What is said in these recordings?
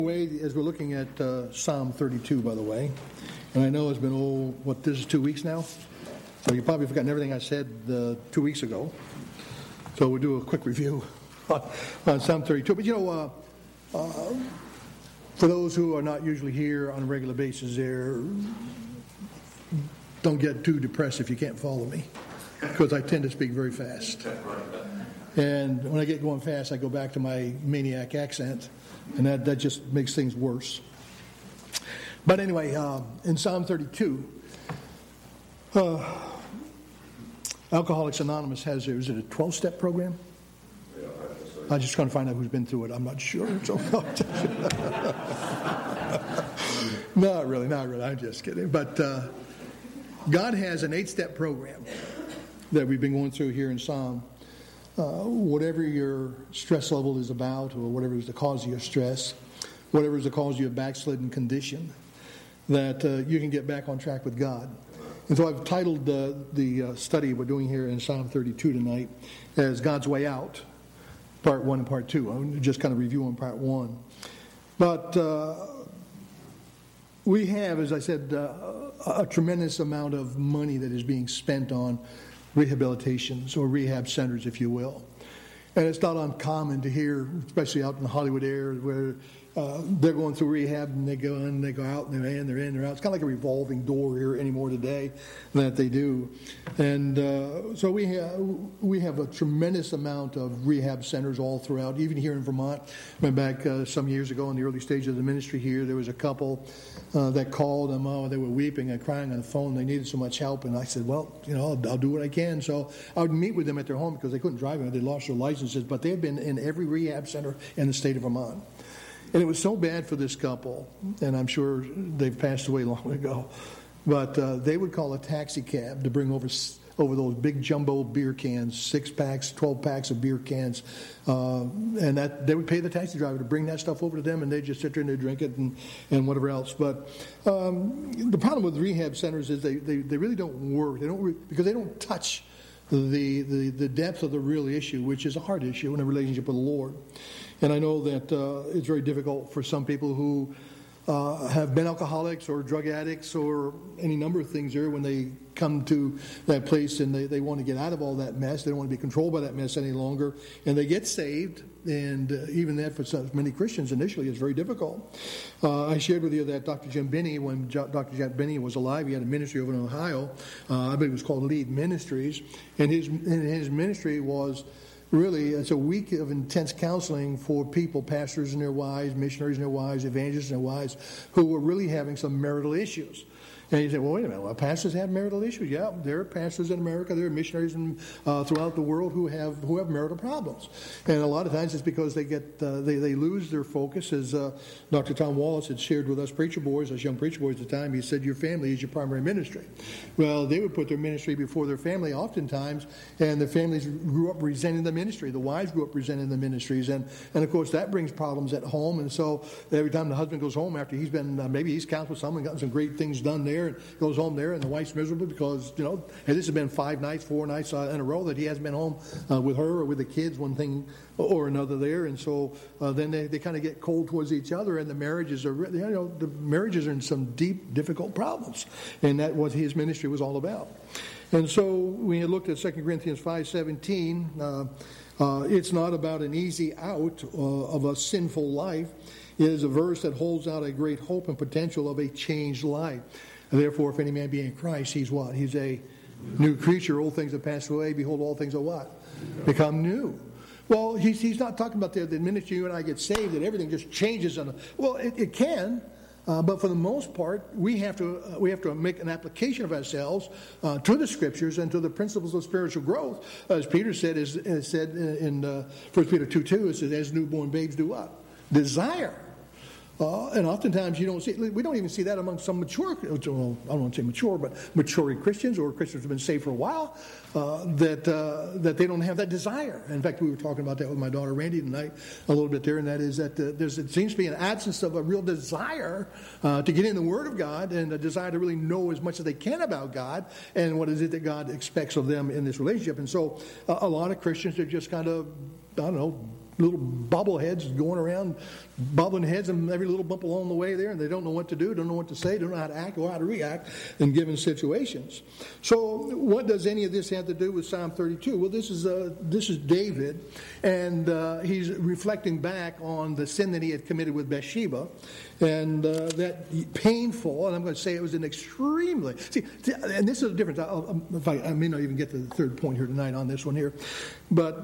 As we're looking at Psalm 32, by the way, and I know it's been, this is 2 weeks now? So you've probably forgotten everything I said 2 weeks ago. So we'll do a quick review on Psalm 32. But for those who are not usually here on a regular basis don't get too depressed if you can't follow me, because I tend to speak very fast. And when I get going fast, I go back to my maniac accent, and that just makes things worse. But anyway, in Psalm 32, Alcoholics Anonymous has, is it a 12-step program? Yeah, I'm just trying to find out who's been through it. I'm not sure. Not really. I'm just kidding. But God has an 8-step program that we've been going through here in Psalm. Whatever your stress level is about, or whatever is the cause of your stress, whatever is the cause of your backslidden condition, that you can get back on track with God. And so I've titled the study we're doing here in Psalm 32 tonight as God's Way Out, Part 1 and Part 2. I'm just kind of review on Part 1. But we have, as I said, a tremendous amount of money that is being spent on rehabilitations or rehab centers, if you will. And it's not uncommon to hear, especially out in the Hollywood area, where they're going through rehab and they go in, they go out, and they're in, they're out. It's kind of like a revolving door here anymore today that they do. And so we have a tremendous amount of rehab centers all throughout, even here in Vermont. Went back some years ago in the early stage of the ministry here. There was a couple that called them. They were weeping and crying on the phone. They needed so much help. And I said, well, I'll do what I can. So I would meet with them at their home because they couldn't drive. They lost their licenses. But they had been in every rehab center in the state of Vermont. And it was so bad for this couple, and I'm sure they've passed away long ago, but they would call a taxi cab to bring over those big jumbo beer cans, 6-packs, 12-packs of beer cans, and that they would pay the taxi driver to bring that stuff over to them, and they'd just sit there and they'd drink it and whatever else. But the problem with rehab centers is they really don't work. Because they don't touch the depth of the real issue, which is a heart issue in a relationship with the Lord. And I know that it's very difficult for some people who have been alcoholics or drug addicts or any number of things there when they come to that place and they want to get out of all that mess. They don't want to be controlled by that mess any longer. And they get saved. And even that for many Christians initially is very difficult. I shared with you that Dr. Jim Binney, when Dr. Jack Binney was alive, he had a ministry over in Ohio. I believe it was called Lead Ministries. And his ministry was really, it's a week of intense counseling for people, pastors and their wives, missionaries and their wives, evangelists and their wives, who were really having some marital issues. And you say, well, wait a minute, well, pastors have marital issues. Yeah, there are pastors in America, there are missionaries throughout the world who have marital problems. And a lot of times it's because they lose their focus. As Dr. Tom Wallace had shared with us preacher boys, us young preacher boys at the time, he said, your family is your primary ministry. Well, they would put their ministry before their family oftentimes, and the families grew up resenting the ministry. The wives grew up resenting the ministries. And of course, that brings problems at home. And so every time the husband goes home after he's been, maybe he's counseled someone, gotten some great things done there, and goes home there, and the wife's miserable because, and this has been 4 nights in a row that he hasn't been home with her or with the kids, one thing or another there. And so then they kind of get cold towards each other, and the marriages are in some deep, difficult problems. And that was his ministry was all about. And so when you looked at 2 Corinthians 5:17, it's not about an easy out of a sinful life. It is a verse that holds out a great hope and potential of a changed life. Therefore, if any man be in Christ, he's what? He's a new creature. Old things have passed away. Behold, all things are what? Become new. Well, he's not talking about the minute you and I get saved that everything just changes. Well, it can, but for the most part, we have to make an application of ourselves to the Scriptures and to the principles of spiritual growth. As Peter said, in 1 Peter 2:2, it says, as newborn babes do what? Desire. And oftentimes we don't even see that among some mature, I don't want to say mature, but maturing Christians or Christians who have been saved for a while, that they don't have that desire. In fact, we were talking about that with my daughter Randy tonight a little bit there, and that is that it seems to be an absence of a real desire to get in the Word of God and a desire to really know as much as they can about God and what is it that God expects of them in this relationship. And so a lot of Christians are just kind of, little bobbleheads going around, bobbling heads and every little bump along the way there, and they don't know what to do, don't know what to say, don't know how to act or how to react in given situations. So what does any of this have to do with Psalm 32? Well, this is David, and he's reflecting back on the sin that he had committed with Bathsheba, and that painful, and I'm going to say it was an extremely, and this is the difference. I may not even get to the third point here tonight on this one here, but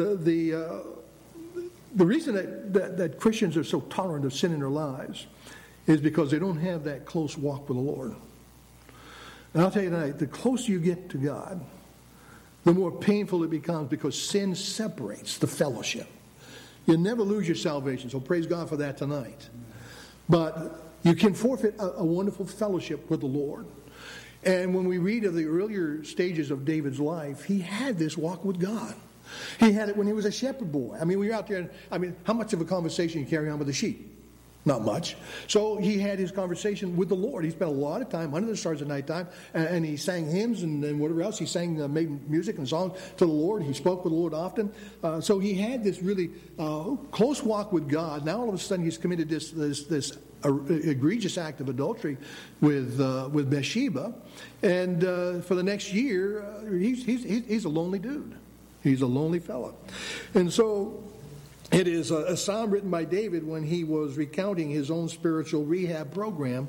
the reason that Christians are so tolerant of sin in their lives is because they don't have that close walk with the Lord. And I'll tell you tonight, the closer you get to God, the more painful it becomes, because sin separates the fellowship. You never lose your salvation, so praise God for that tonight. But you can forfeit a wonderful fellowship with the Lord. And when we read of the earlier stages of David's life, he had this walk with God. He had it when he was a shepherd boy. I mean, we were out there, how much of a conversation you carry on with the sheep? Not much. So he had his conversation with the Lord. He spent a lot of time under the stars at nighttime, and he sang hymns and whatever else. He made music and songs to the Lord. He spoke with the Lord often. So he had this really close walk with God. Now all of a sudden he's committed this egregious act of adultery with Bathsheba, and for the next year he's a lonely dude. He's a lonely fellow. And so it is a psalm written by David when he was recounting his own spiritual rehab program.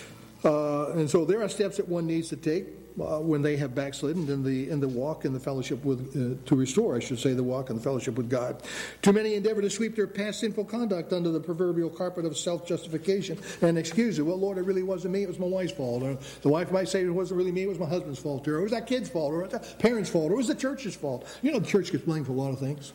And so there are steps that one needs to take when they have backslidden in the walk and the fellowship with, to restore, I should say, the walk and the fellowship with God. Too many endeavor to sweep their past sinful conduct under the proverbial carpet of self-justification and excuse it. Well, Lord, it really wasn't me, it was my wife's fault. Or the wife might say it wasn't really me, it was my husband's fault. Or it was that kid's fault, or it was that parent's fault, or it was the church's fault. You know, the church gets blamed for a lot of things.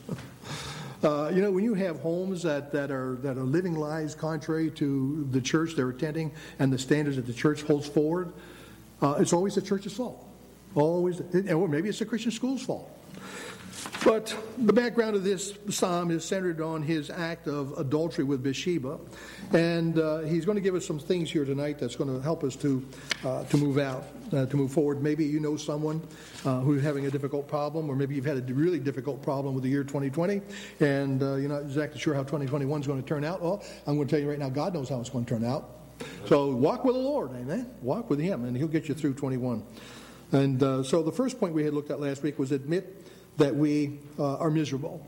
When you have homes that are living lives contrary to the church they're attending and the standards that the church holds forward, it's always the church's fault. Always, or maybe it's the Christian school's fault. But the background of this psalm is centered on his act of adultery with Bathsheba, and he's going to give us some things here tonight that's going to help us to move forward. Maybe you know someone who's having a difficult problem, or maybe you've had a really difficult problem with the year 2020, and you're not exactly sure how 2021 is going to turn out. Well, I'm going to tell you right now, God knows how it's going to turn out. So walk with the Lord, amen? Walk with Him, and He'll get you through 21. And so the first point we had looked at last week was admit that we are miserable.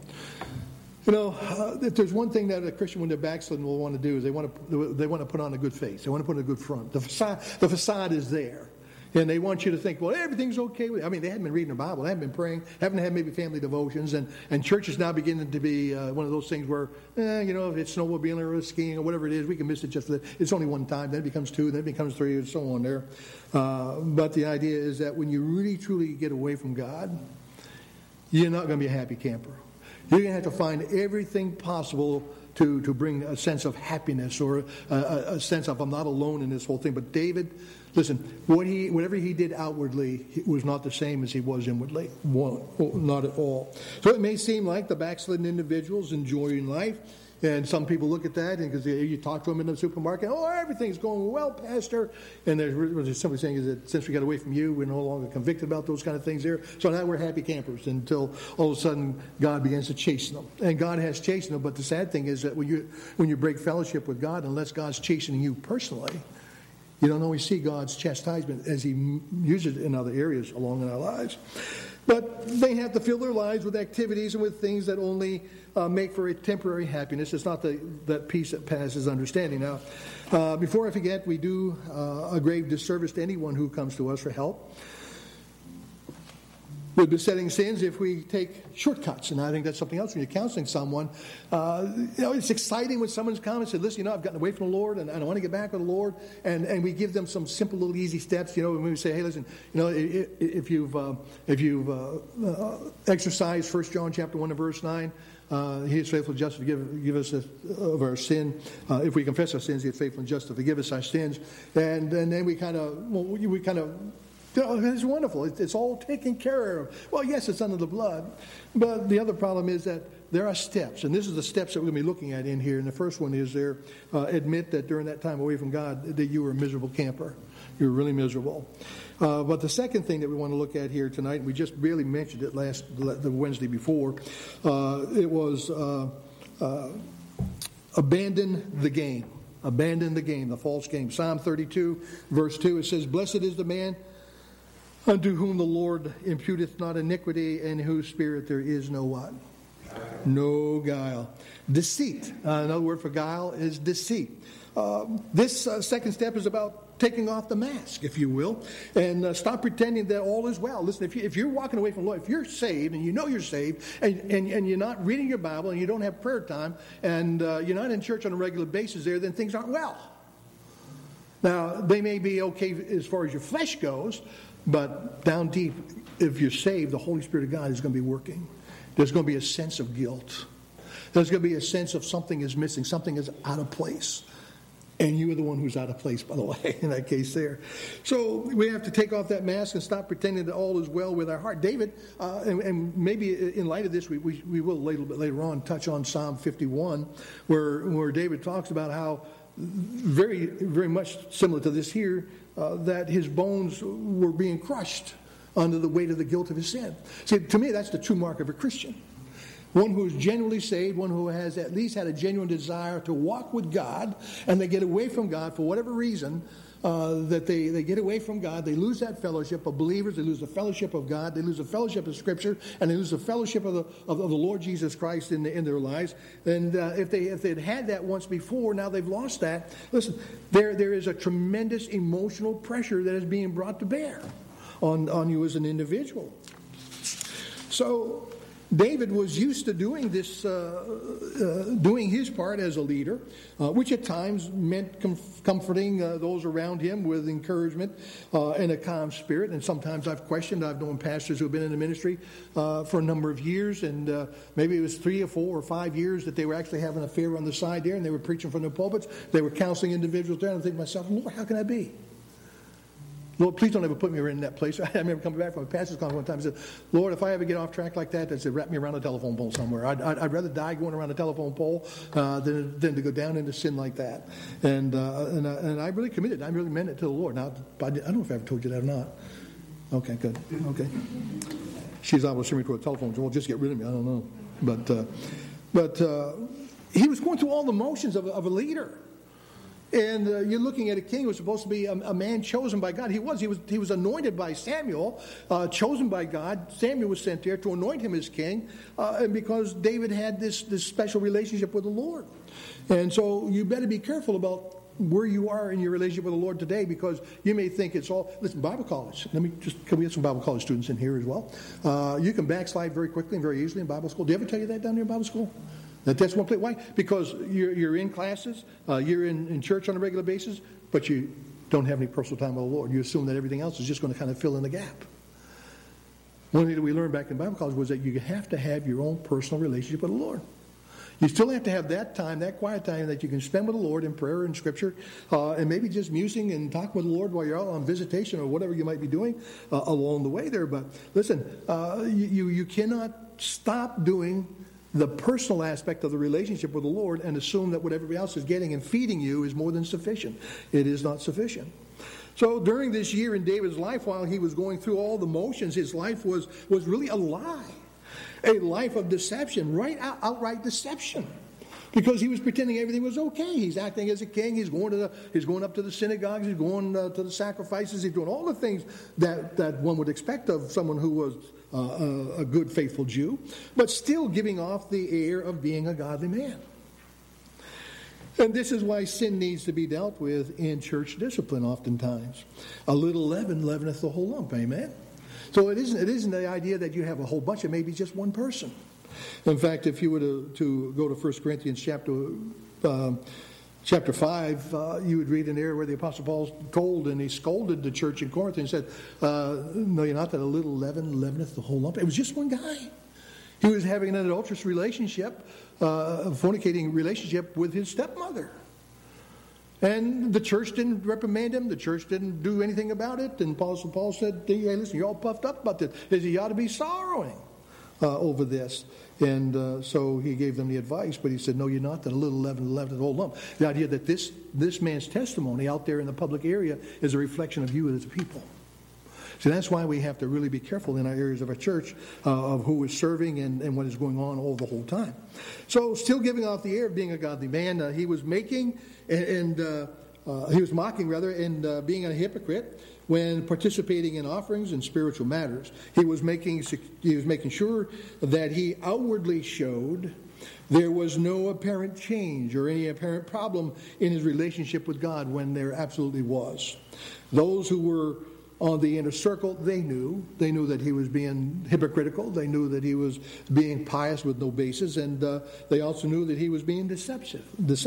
If there's one thing that a Christian, when they're backslidden, will want to do is they want to put on a good face. They want to put on a good front. The facade is there. And they want you to think, well, everything's okay with it. I mean, they haven't been reading their Bible. They haven't been praying. Haven't had maybe family devotions. And church is now beginning to be one of those things where, if it's snowmobiling or skiing or whatever it is, we can miss it just for it's only one time. Then it becomes two. Then it becomes three and so on there. But the idea is that when you really, truly get away from God, you're not going to be a happy camper. You're going to have to find everything possible to bring a sense of happiness or a sense of I'm not alone in this whole thing. But David, listen, whatever he did outwardly was not the same as he was inwardly. Not at all. So it may seem like the backslidden individual's enjoying life. And some people look at that, and because you talk to them in the supermarket, everything's going well, Pastor. And what they're simply saying is that since we got away from you, we're no longer convicted about those kind of things there. So now we're happy campers until all of a sudden God begins to chasten them. And God has chastened them, but the sad thing is that when you break fellowship with God, unless God's chastening you personally, you don't always see God's chastisement as He uses it in other areas along in our lives. But they have to fill their lives with activities and with things that only make for a temporary happiness. It's not that peace that passes understanding. Now, before I forget, we do a grave disservice to anyone who comes to us for help with besetting sins if we take shortcuts. And I think that's something else when you're counseling someone. It's exciting when someone's come and said, listen, I've gotten away from the Lord and I want to get back with the Lord. And we give them some simple little easy steps. When we say, hey, listen, if you've exercised 1 John chapter 1 and verse 9, He is faithful and just to give us of our sin. If we confess our sins, He is faithful and just to forgive us our sins. And then we kind of, it's wonderful. It's all taken care of. Well, yes, it's under the blood. But the other problem is that there are steps, and this is the steps that we're going to be looking at in here. And the first one is there, admit that during that time away from God that you were a miserable camper. You were really miserable. But the second thing that we want to look at here tonight, and we just barely mentioned it the Wednesday before, it was abandon the game. Abandon the game, the false game. Psalm 32, verse 2, it says, "Blessed is the man unto whom the Lord imputeth not iniquity, and in whose spirit there is no what? No guile." Deceit. Another word for guile is deceit. This second step is about taking off the mask, if you will, and stop pretending that all is well. Listen, if you're walking away from the Lord, if you're saved and you know you're saved, and you're not reading your Bible and you don't have prayer time, and you're not in church on a regular basis there, then things aren't well. Now, they may be okay as far as your flesh goes, but down deep, if you're saved, the Holy Spirit of God is going to be working. There's going to be a sense of guilt. There's going to be a sense of something is missing, something is out of place. And you are the one who's out of place, by the way, in that case there. So we have to take off that mask and stop pretending that all is well with our heart. David, and maybe in light of this, we will a little bit later on touch on Psalm 51, where David talks about how very, very much similar to this here, that his bones were being crushed under the weight of the guilt of his sin. See, to me, that's the true mark of a Christian. One who is genuinely saved, one who has at least had a genuine desire to walk with God, and they get away from God for whatever reason, that they get away from God, they lose that fellowship of believers, they lose the fellowship of God, they lose the fellowship of Scripture, and they lose the fellowship of the Lord Jesus Christ in their lives. And if they'd had that once before, now they've lost that. Listen, there is a tremendous emotional pressure that is being brought to bear on you as an individual. So David was used to doing this, doing his part as a leader, which at times meant comforting those around him with encouragement and a calm spirit. And sometimes I've known pastors who have been in the ministry for a number of years, and maybe it was 3 or 4 or 5 years that they were actually having an affair on the side there, and they were preaching from their pulpits. They were counseling individuals there, and I'm thinking to myself, Lord, how can that be? Lord, please don't ever put me in that place. I remember coming back from a pastor's conference one time and said, Lord, if I ever get off track like that, they said, wrap me around a telephone pole somewhere. I'd rather die going around a telephone pole than to go down into sin like that. And I really committed. I really meant it to the Lord. Now, I don't know if I ever told you that or not. Okay, good. Okay. She's obviously sending me to a telephone, so well, just get rid of me. I don't know. But he was going through all the motions of a leader. And you're looking at a king who was supposed to be a man chosen by God. He was anointed by Samuel, chosen by God. Samuel was sent there to anoint him as king, and because David had this special relationship with the Lord. And so you better be careful about where you are in your relationship with the Lord today, because you may think it's all. Listen, Bible college. Can we get some Bible college students in here as well? You can backslide very quickly and very easily in Bible school. Did they ever tell you that down there in Bible school? That's one place. Why? Because you're in classes, you're in church on a regular basis, but you don't have any personal time with the Lord. You assume that everything else is just going to kind of fill in the gap. One thing that we learned back in Bible college was that you have to have your own personal relationship with the Lord. You still have to have that time, that quiet time that you can spend with the Lord in prayer and Scripture, and maybe just musing and talking with the Lord while you're out on visitation or whatever you might be doing along the way there. But listen, you cannot stop doing the personal aspect of the relationship with the Lord and assume that what everybody else is getting and feeding you is more than sufficient. It is not sufficient. So during this year in David's life, while he was going through all the motions, his life was really a lie. A life of deception, outright deception. Because he was pretending everything was okay. He's acting as a king. He's going up to the synagogues. He's going to the sacrifices. He's doing all the things that one would expect of someone who was a good, faithful Jew, but still giving off the air of being a godly man. And this is why sin needs to be dealt with in church discipline oftentimes. A little leaven leaveneth the whole lump, amen? So it isn't the idea that you have a whole bunch of maybe just one person. In fact, if you were to go to 1 Corinthians chapter 5, you would read in there where the Apostle Paul he scolded the church in Corinth and said, no, you're not that a little leaven leaveneth the whole lump. It was just one guy. He was having an adulterous relationship, a fornicating relationship with his stepmother. And the church didn't reprimand him. The church didn't do anything about it. And Paul said, hey, listen, you're all puffed up about this. He ought to be sorrowing. over this. And so he gave them the advice, but he said, no, you're not. That a little leaven leaveneth the whole lump. The idea that this man's testimony out there in the public area is a reflection of you as a people. So that's why we have to really be careful in our areas of our church of who is serving and what is going on all the whole time. So still giving off the air of being a godly man, he was making and he was mocking rather and being a hypocrite when participating in offerings and spiritual matters. He was making sure that he outwardly showed there was no apparent change or any apparent problem in his relationship with God when there absolutely was. Those who were on the inner circle, they knew that he was being hypocritical. They knew that he was being pious with no basis, and they also knew that he was being deceptive.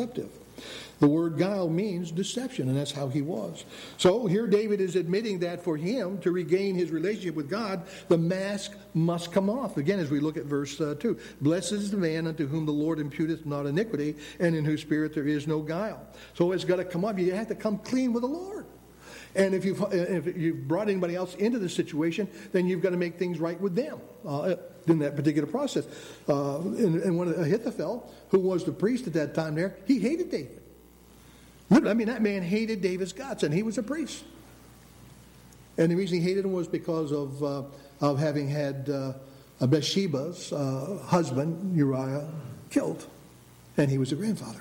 The word guile means deception, and that's how he was. So here David is admitting that for him to regain his relationship with God, the mask must come off. Again, as we look at verse 2. Blessed is the man unto whom the Lord imputeth not iniquity, and in whose spirit there is no guile. So it's got to come off. You have to come clean with the Lord. And if you've brought anybody else into the situation, then you've got to make things right with them in that particular process. And when Ahithophel, who was the priest at that time there, he hated David. I mean, that man hated David's guts, and he was a priest. And the reason he hated him was because of having had Bathsheba's husband, Uriah, killed. And he was the grandfather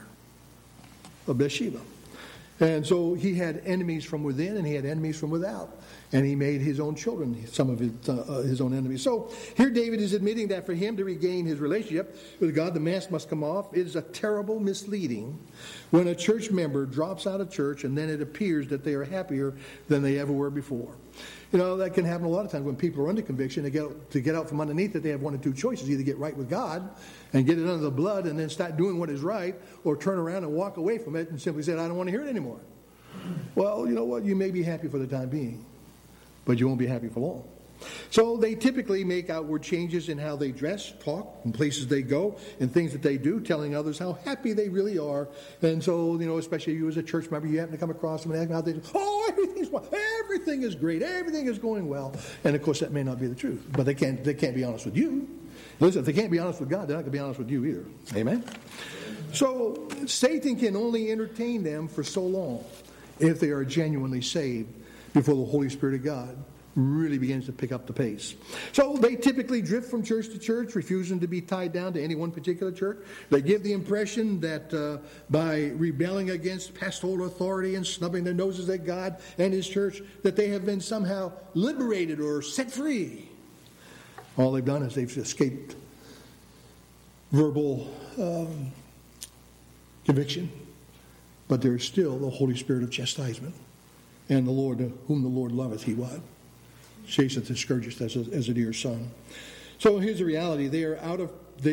of Bathsheba. And so he had enemies from within and he had enemies from without. And he made his own children some of his own enemies. So here David is admitting that for him to regain his relationship with God, the mask must come off. It is a terrible misleading when a church member drops out of church and then it appears that they are happier than they ever were before. You know, that can happen a lot of times when people are under conviction. To get out from underneath it, they have one of two choices. Either get right with God and get it under the blood and then start doing what is right, or turn around and walk away from it and simply say, I don't want to hear it anymore. Well, you know what? You may be happy for the time being, but you won't be happy for long. So they typically make outward changes in how they dress, talk, and places they go, and things that they do, telling others how happy they really are. And so, you know, especially you as a church member, you happen to come across them and ask how they do. Oh, everything is great, everything is going well. And of course, that may not be the truth, but they can't be honest with you. Listen, if they can't be honest with God, they're not going to be honest with you either. Amen? So Satan can only entertain them for so long if they are genuinely saved before the Holy Spirit of God really begins to pick up the pace. So they typically drift from church to church, refusing to be tied down to any one particular church. They give the impression that by rebelling against pastoral authority and snubbing their noses at God and His church, that they have been somehow liberated or set free. All they've done is they've escaped verbal conviction, but there is still the Holy Spirit of chastisement. And the Lord, whom the Lord loveth, He what? Chaseth and scourgeth as a dear son. So here's the reality. They are out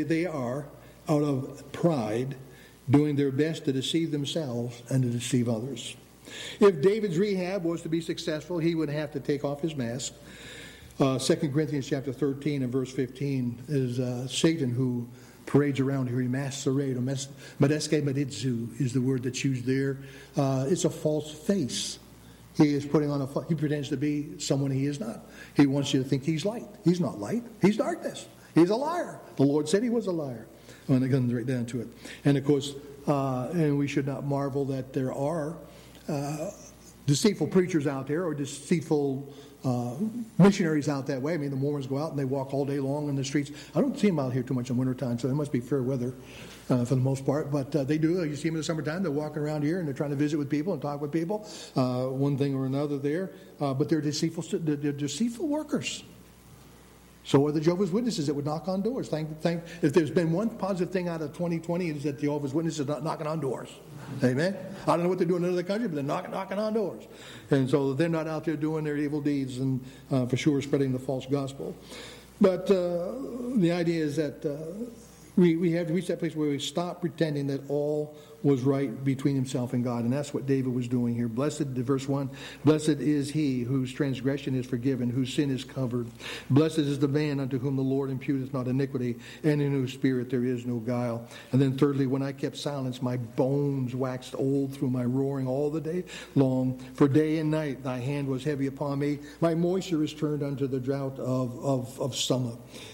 of pride, doing their best to deceive themselves and to deceive others. If David's rehab was to be successful, he would have to take off his mask. 2 Corinthians chapter 13 and verse 15 is Satan who parades around here. He masquerades. Medeske medidzu is the word that's used there. It's a false face. He is putting on he pretends to be someone he is not. He wants you to think he's light. He's not light. He's darkness. He's a liar. The Lord said he was a liar. When it comes right down to it. And of course, and we should not marvel that there are deceitful preachers out there or deceitful missionaries out that way. I mean, the Mormons go out and they walk all day long in the streets. I don't see them out here too much in wintertime, so it must be fair weather for the most part. But they do. You see them in the summertime. They're walking around here and they're trying to visit with people and talk with people, one thing or another there. But they're deceitful workers. So are the Jehovah's Witnesses that would knock on doors. If there's been one positive thing out of 2020, it is that the Jehovah's Witnesses are not knocking on doors. Amen? I don't know what they're doing in another country, but they're knocking on doors. And so they're not out there doing their evil deeds and for sure spreading the false gospel. But the idea is that we have to reach that place where we stop pretending that all was right between himself and God. And that's what David was doing here. Verse 1, blessed is he whose transgression is forgiven, whose sin is covered. Blessed is the man unto whom the Lord imputeth not iniquity, and in whose spirit there is no guile. And then thirdly, when I kept silence, my bones waxed old through my roaring all the day long. For day and night thy hand was heavy upon me. My moisture is turned unto the drought of summer.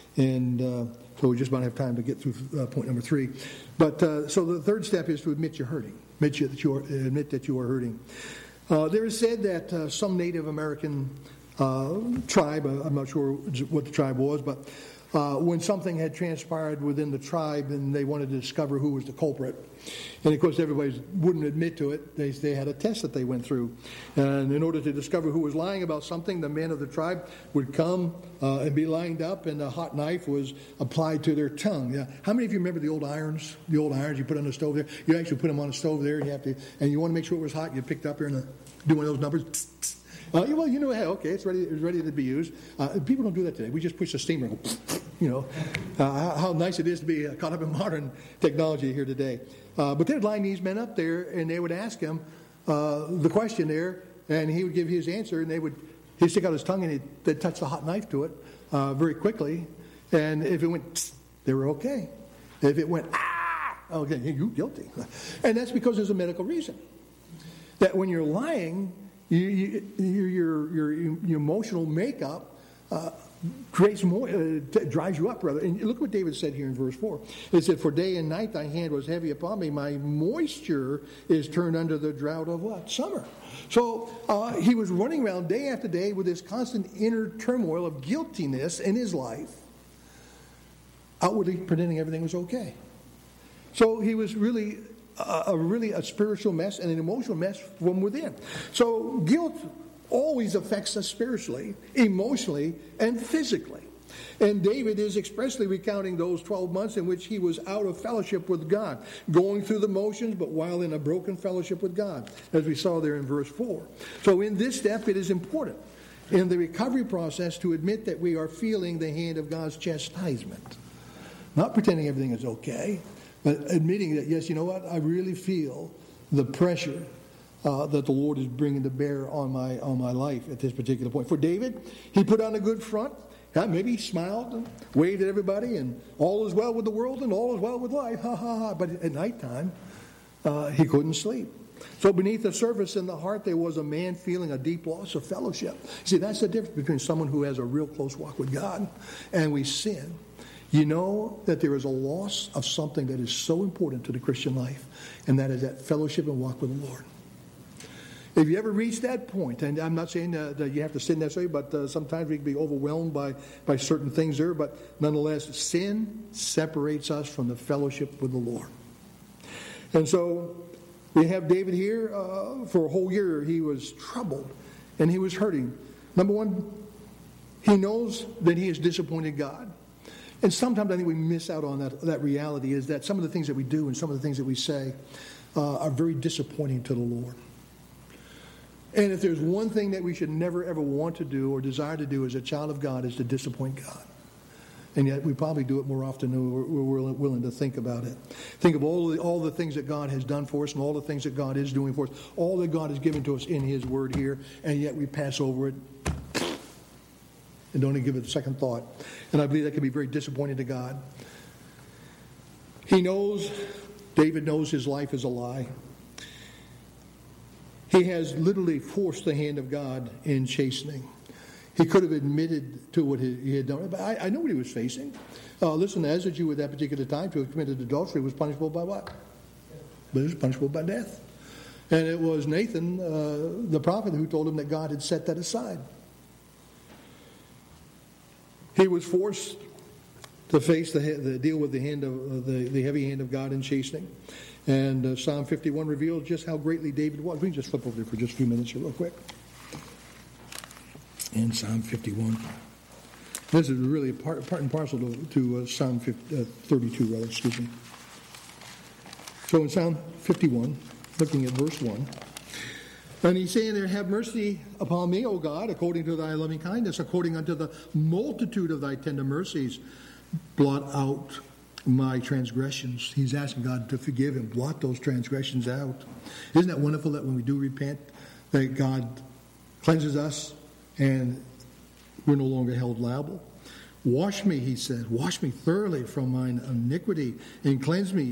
And so we just about have time to get through point number 3. But so the third step is to admit you're hurting. Admit that you are hurting. There is said that some Native American tribe, I'm not sure what the tribe was, but when something had transpired within the tribe and they wanted to discover who was the culprit, and of course everybody wouldn't admit to it, they had a test that they went through. And in order to discover who was lying about something, the men of the tribe would come and be lined up, and a hot knife was applied to their tongue. Yeah. How many of you remember the old irons? The old irons you put on the stove there? You actually put them on the stove there, and you want to make sure it was hot, you picked up here and do one of those numbers. Well, you know, hey, okay, it's ready to be used. People don't do that today. We just push the steamer and go, how nice it is to be caught up in modern technology here today. But they'd line these men up there, and they would ask him the question there, and he would give his answer, and he'd stick out his tongue, and they'd touch the hot knife to it very quickly. And if it went, they were okay. If it went, okay, you're guilty. And that's because there's a medical reason. That when you're lying, your emotional makeup creates more, drives you up, rather. And look what David said here in verse 4. It said, "For day and night thy hand was heavy upon me. My moisture is turned under the drought of what? Summer." So he was running around day after day with this constant inner turmoil of guiltiness in his life, outwardly pretending everything was okay. So he was really a spiritual mess and an emotional mess from within. So guilt always affects us spiritually, emotionally, and physically. And David is expressly recounting those 12 months in which he was out of fellowship with God, going through the motions, but while in a broken fellowship with God, as we saw there in verse 4. So in this step, it is important in the recovery process to admit that we are feeling the hand of God's chastisement. Not pretending everything is okay, but admitting that, yes, you know what, I really feel the pressure that the Lord is bringing to bear on my life at this particular point. For David, he put on a good front. Maybe he smiled and waved at everybody, and all is well with the world and all is well with life. Ha, ha, ha. But at nighttime, he couldn't sleep. So beneath the surface in the heart, there was a man feeling a deep loss of fellowship. See, that's the difference between someone who has a real close walk with God and we sin. You know that there is a loss of something that is so important to the Christian life, and that is that fellowship and walk with the Lord. If you ever reach that point, and I'm not saying that you have to sin necessarily, but sometimes we can be overwhelmed by certain things there, but nonetheless, sin separates us from the fellowship with the Lord. And so we have David here. For a whole year, he was troubled, and he was hurting. Number one, he knows that he has disappointed God. And sometimes I think we miss out on that reality, is that some of the things that we do and some of the things that we say are very disappointing to the Lord. And if there's one thing that we should never, ever want to do or desire to do as a child of God, is to disappoint God. And yet we probably do it more often than we're willing to think about it. Think of all the things that God has done for us and all the things that God is doing for us, all that God has given to us in His Word here, and yet we pass over it and don't even give it a second thought. And I believe that can be very disappointing to God. David knows his life is a lie. He has literally forced the hand of God in chastening. He could have admitted to what he had done. But I know what he was facing. Listen, as a Jew at that particular time, to have committed adultery was punishable by what? But it was punishable by death. And it was Nathan, the prophet, who told him that God had set that aside. He was forced to face the deal with the hand of the heavy hand of God in chastening. And Psalm 51 reveals just how greatly David was. We can just flip over there for just a few minutes here real quick. In Psalm 51. This is really part and parcel to Psalm 32, rather, excuse me. So in Psalm 51, looking at verse 1, and he's saying there, "Have mercy upon me, O God, according to thy loving kindness, according unto the multitude of thy tender mercies. Blot out my transgressions." He's asking God to forgive him, blot those transgressions out. Isn't that wonderful that when we do repent, that God cleanses us and we're no longer held liable? "Wash me," he said, "wash me thoroughly from mine iniquity and cleanse me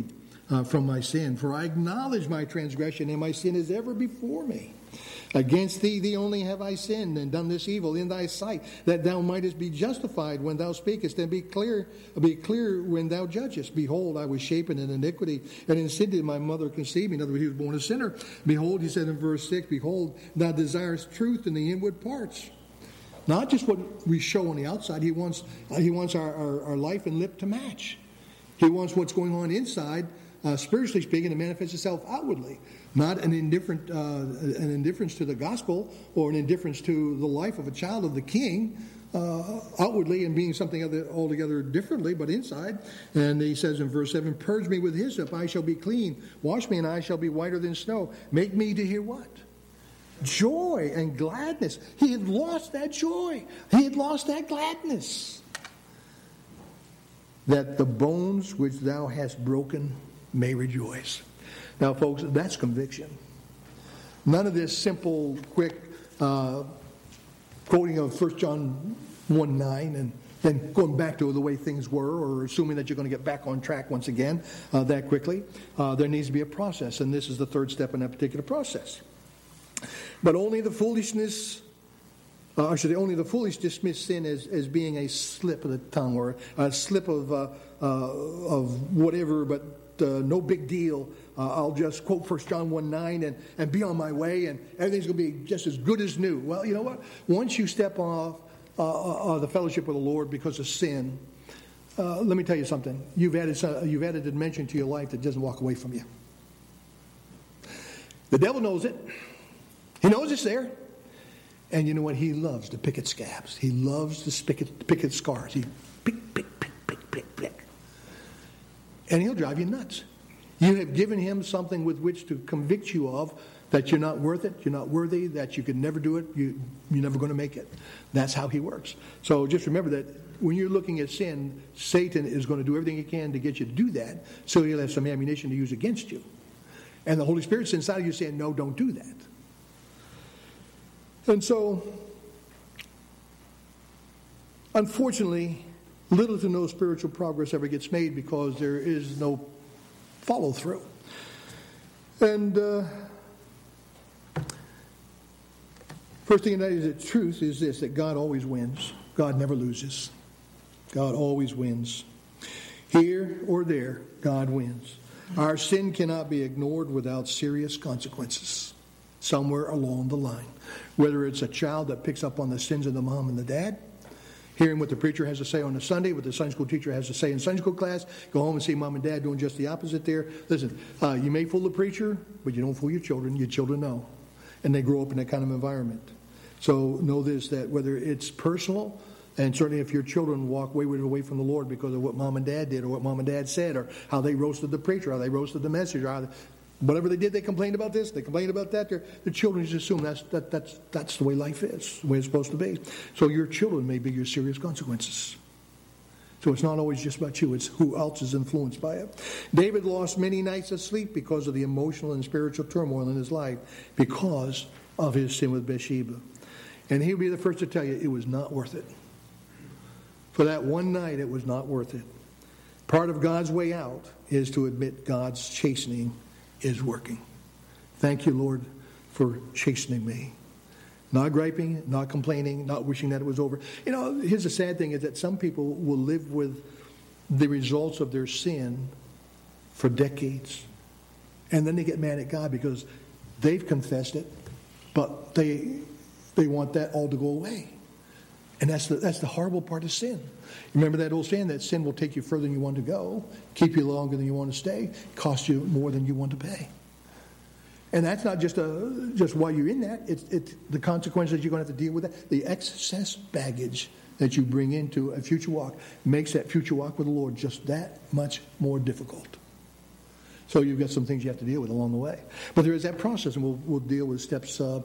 from my sin. For I acknowledge my transgression, and my sin is ever before me. Against thee only have I sinned, and done this evil in thy sight, that thou mightest be justified when thou speakest, and be clear when thou judgest. Behold, I was shapen in iniquity, and in sin did my mother conceive me. In other words, he was born a sinner. Behold, he said in verse 6, behold, thou desirest truth in the inward parts. Not just what we show on the outside. He wants our life and lip to match. He wants what's going on inside, spiritually speaking, to manifest itself outwardly. Not an indifference to the gospel or an indifference to the life of a child of the King, outwardly and being something altogether differently, but inside. And he says in verse 7, purge me with hyssop, I shall be clean. Wash me, and I shall be whiter than snow. Make me to hear what? Joy and gladness. He had lost that joy. He had lost that gladness. That the bones which thou hast broken may rejoice. Now, folks, that's conviction. None of this simple, quick quoting of 1 John 1:9 and then going back to the way things were, or assuming that you're going to get back on track once again that quickly. There needs to be a process, and this is the third step in that particular process. But only the foolish dismiss sin as being a slip of the tongue or a slip of whatever, but no big deal. I'll just quote 1 John 1:9 and be on my way, and everything's going to be just as good as new. Well, you know what? Once you step off the fellowship of the Lord because of sin, let me tell you something. You've added a dimension to your life that doesn't walk away from you. The devil knows it. He knows it's there. And you know what? He loves to pick at scabs. He loves to pick at scars. He pick. And he'll drive you nuts. You have given him something with which to convict you of that you're not worth it, you're not worthy, that you could never do it, you're never going to make it. That's how he works. So just remember that when you're looking at sin, Satan is going to do everything he can to get you to do that, so he'll have some ammunition to use against you. And the Holy Spirit's inside of you saying, no, don't do that. And so, unfortunately, little to no spiritual progress ever gets made because there is no follow-through. And first thing that is the truth is this, that God always wins. God never loses. God always wins. Here or there, God wins. Our sin cannot be ignored without serious consequences somewhere along the line. Whether it's a child that picks up on the sins of the mom and the dad, hearing what the preacher has to say on a Sunday, what the Sunday school teacher has to say in Sunday school class, go home and see mom and dad doing just the opposite there. Listen, you may fool the preacher, but you don't fool your children. Your children know. And they grow up in that kind of environment. So know this, that whether it's personal, and certainly if your children walk wayward away from the Lord because of what mom and dad did or what mom and dad said or how they roasted the preacher, how they roasted the message, or how whatever they did, they complained about this, they complained about that. The children just assume that's the way life is, the way it's supposed to be. So your children may be your serious consequences. So it's not always just about you, it's who else is influenced by it. David lost many nights of sleep because of the emotional and spiritual turmoil in his life because of his sin with Bathsheba. And he'll be the first to tell you it was not worth it. For that one night, it was not worth it. Part of God's way out is to admit God's chastening is working. Thank you, Lord, for chastening me. Not griping, not complaining, not wishing that it was over. You know, here's the sad thing is that some people will live with the results of their sin for decades. And then they get mad at God because they've confessed it, but they want that all to go away. And that's the horrible part of sin. Remember that old saying that sin will take you further than you want to go, keep you longer than you want to stay, cost you more than you want to pay. And that's not just while you're in that. It's the consequences you're going to have to deal with. That. The excess baggage that you bring into a future walk makes that future walk with the Lord just that much more difficult. So you've got some things you have to deal with along the way. But there is that process, and we'll deal with steps 4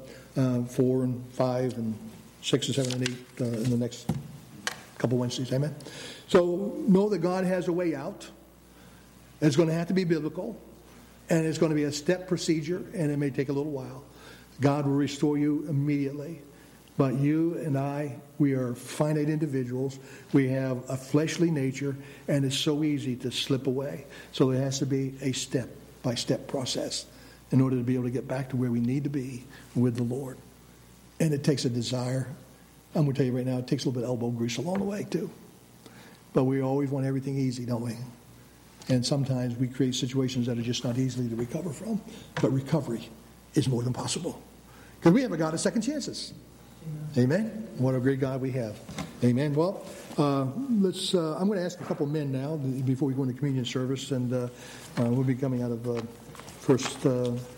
and 5 and 6 and 7 and 8 in the next couple Wednesdays. Amen? So know that God has a way out. It's going to have to be biblical. And it's going to be a step procedure, and it may take a little while. God will restore you immediately. But you and I, we are finite individuals. We have a fleshly nature, and it's so easy to slip away. So there has to be a step-by-step process in order to be able to get back to where we need to be with the Lord. And it takes a desire. I'm going to tell you right now, it takes a little bit of elbow grease along the way, too. But we always want everything easy, don't we? And sometimes we create situations that are just not easily to recover from. But recovery is more than possible. Because we have a God of second chances. Amen. What a great God we have. Amen. Well, I'm going to ask a couple men now before we go into communion service, and we'll be coming out of 1